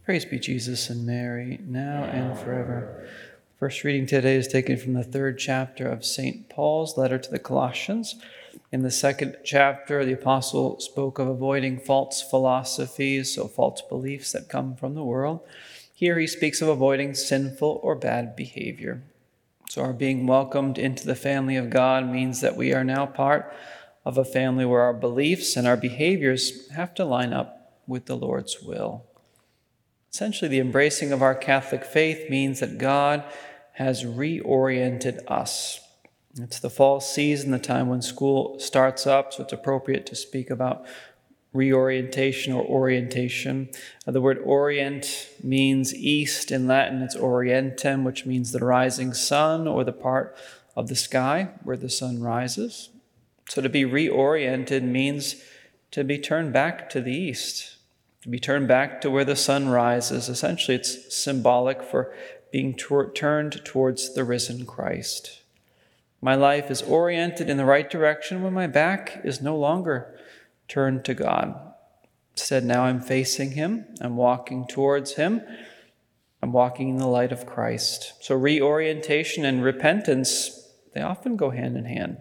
Praise be Jesus and Mary, now and forever. First reading today is taken from the 3rd chapter of St. Paul's letter to the Colossians. In the 2nd chapter, the apostle spoke of avoiding false philosophies, so false beliefs that come from the world. Here he speaks of avoiding sinful or bad behavior. So our being welcomed into the family of God means that we are now part of a family where our beliefs and our behaviors have to line up with the Lord's will. Essentially, the embracing of our Catholic faith means that God has reoriented us. It's the fall season, the time when school starts up, so it's appropriate to speak about reorientation or orientation. The word orient means east. In Latin, it's orientem, which means the rising sun or the part of the sky where the sun rises. So to be reoriented means to be turned back to the east. To be turned back to where the sun rises. Essentially, it's symbolic for being turned towards the risen Christ. My life is oriented in the right direction when my back is no longer turned to God. Instead, now I'm facing Him. I'm walking towards Him. I'm walking in the light of Christ. So reorientation and repentance, they often go hand in hand.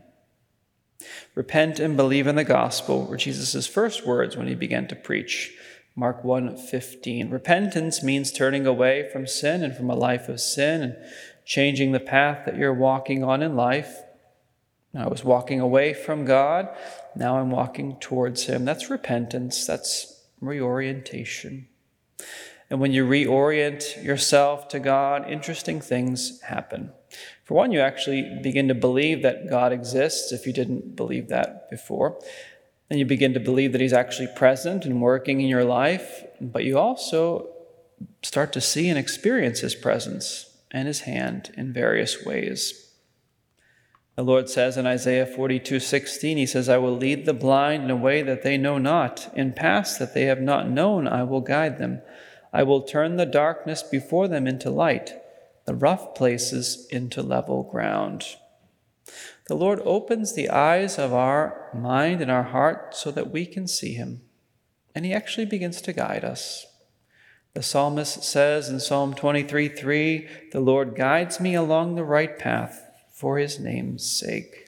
Repent and believe in the gospel were Jesus' first words when He began to preach. Mark 1:15. Repentance means turning away from sin and from a life of sin and changing the path that you're walking on in life. I was walking away from God. Now I'm walking towards Him. That's repentance. That's reorientation. And when you reorient yourself to God, interesting things happen. For one, you actually begin to believe that God exists if you didn't believe that before. And you begin to believe that He's actually present and working in your life, but you also start to see and experience His presence and His hand in various ways. The Lord says in Isaiah 42:16, He says, I will lead the blind in a way that they know not. In paths that they have not known, I will guide them. I will turn the darkness before them into light, the rough places into level ground. The Lord opens the eyes of our mind and our heart so that we can see Him. And He actually begins to guide us. The psalmist says in Psalm 23:3, the Lord guides me along the right path for His name's sake.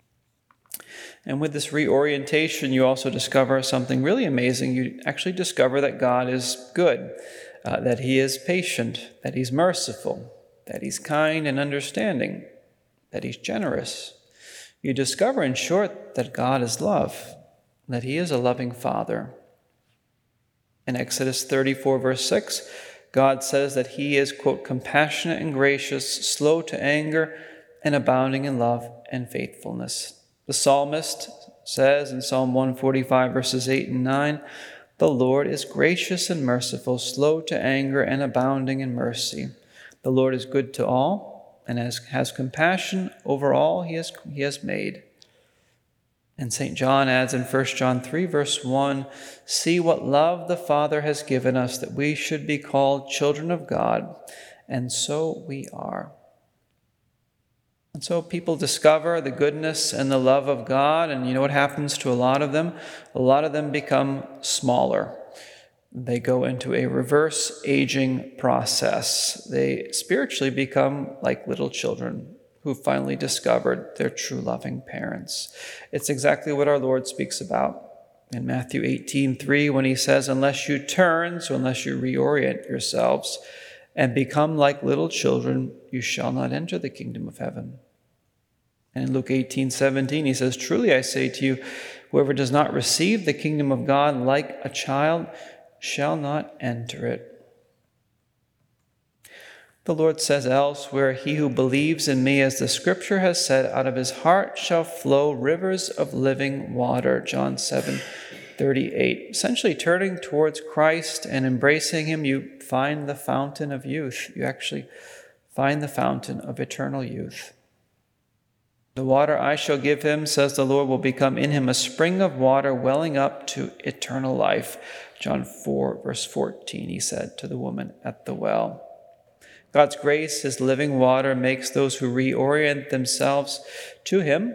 And with this reorientation, you also discover something really amazing. You actually discover that God is good, that He is patient, that He's merciful, that He's kind and understanding, that He's generous. You discover, in short, that God is love, that He is a loving Father. In Exodus 34, verse 6, God says that He is, quote, compassionate and gracious, slow to anger, and abounding in love and faithfulness. The psalmist says in Psalm 145, verses 8 and 9, the Lord is gracious and merciful, slow to anger, and abounding in mercy. The Lord is good to all, and has compassion over all he has made. And St. John adds in 1 John 3, verse 1, see what love the Father has given us, that we should be called children of God, and so we are. And so people discover the goodness and the love of God, and you know what happens to a lot of them? A lot of them become smaller. They go into a reverse aging process. They spiritually become like little children who finally discovered their true loving parents. It's exactly what our Lord speaks about in Matthew 18:3 when He says, unless you turn, so unless you reorient yourselves and become like little children, you shall not enter the kingdom of heaven. And in Luke 18:17, He says, truly I say to you, whoever does not receive the kingdom of God like a child shall not enter it. The Lord says elsewhere, he who believes in me, as the scripture has said, out of his heart shall flow rivers of living water. John 7:38. Essentially turning towards Christ and embracing Him, you find the fountain of youth. You actually find the fountain of eternal youth. The water I shall give him, says the Lord, will become in him a spring of water welling up to eternal life. John 4, verse 14, He said to the woman at the well. God's grace, His living water, makes those who reorient themselves to Him,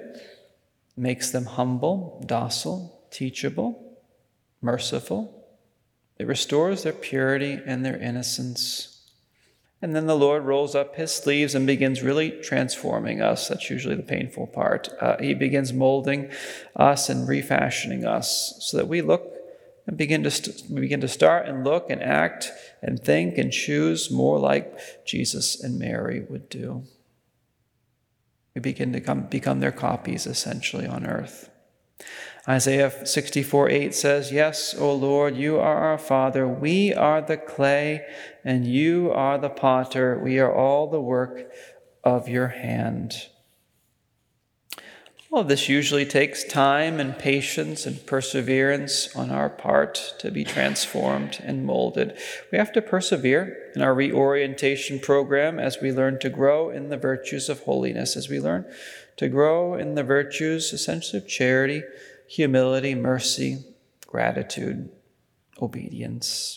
makes them humble, docile, teachable, merciful. It restores their purity and their innocence. And then the Lord rolls up his sleeves and begins really transforming us. That's usually the painful part. He begins molding us and refashioning us so that we look and begin to start and look and act and think and choose more like Jesus and Mary would do. We begin to become their copies, essentially, on earth. Isaiah 64:8 says, "Yes, O Lord, you are our Father. We are the clay, and you are the potter. We are all the work of your hand." All of this usually takes time and patience and perseverance on our part to be transformed and molded. We have to persevere in our reorientation program as we learn to grow in the virtues of holiness, as we learn to grow in the virtues essentially of charity, humility, mercy, gratitude, obedience.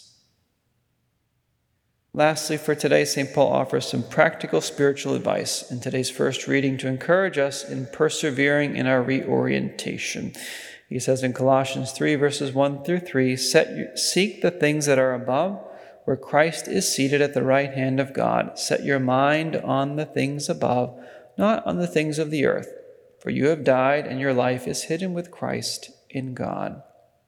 Lastly, for today, St. Paul offers some practical spiritual advice in today's first reading to encourage us in persevering in our reorientation. He says in Colossians 3, verses 1 through 3, "Seek the things that are above, where Christ is seated at the right hand of God. Set your mind on the things above, not on the things of the earth. For you have died, and your life is hidden with Christ in God."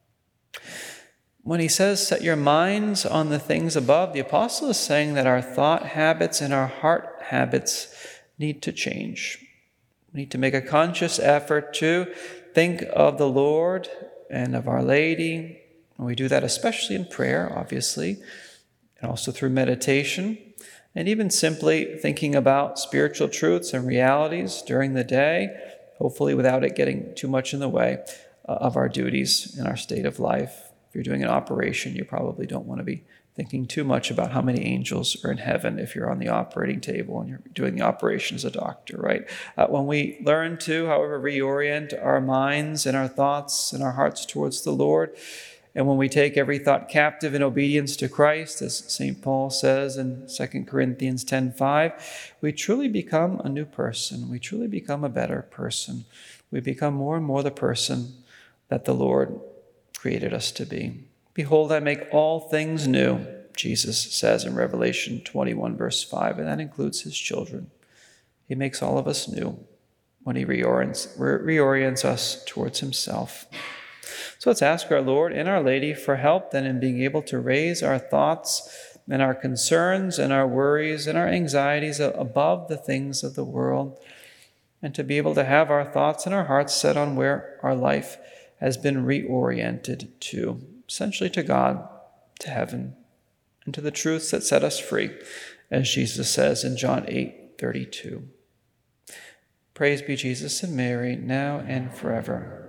When he says, set your minds on the things above, the apostle is saying that our thought habits and our heart habits need to change. We need to make a conscious effort to think of the Lord and of Our Lady. And we do that especially in prayer, obviously, and also through meditation, and even simply thinking about spiritual truths and realities during the day, hopefully without it getting too much in the way of our duties in our state of life. If you're doing an operation, you probably don't want to be thinking too much about how many angels are in heaven if you're on the operating table and you're doing the operation as a doctor, right? When we learn to, however, reorient our minds and our thoughts and our hearts towards the Lord, and when we take every thought captive in obedience to Christ, as St. Paul says in 2 Corinthians 10:5, we truly become a new person. We truly become a better person. We become more and more the person that the Lord created us to be. "Behold, I make all things new," Jesus says in Revelation 21, verse 5, and that includes his children. He makes all of us new when he reorients us towards himself. So let's ask our Lord and Our Lady for help then in being able to raise our thoughts and our concerns and our worries and our anxieties above the things of the world, and to be able to have our thoughts and our hearts set on where our life has been reoriented to, essentially to God, to heaven, and to the truths that set us free, as Jesus says in John 8:32. Praise be Jesus and Mary, now and forever.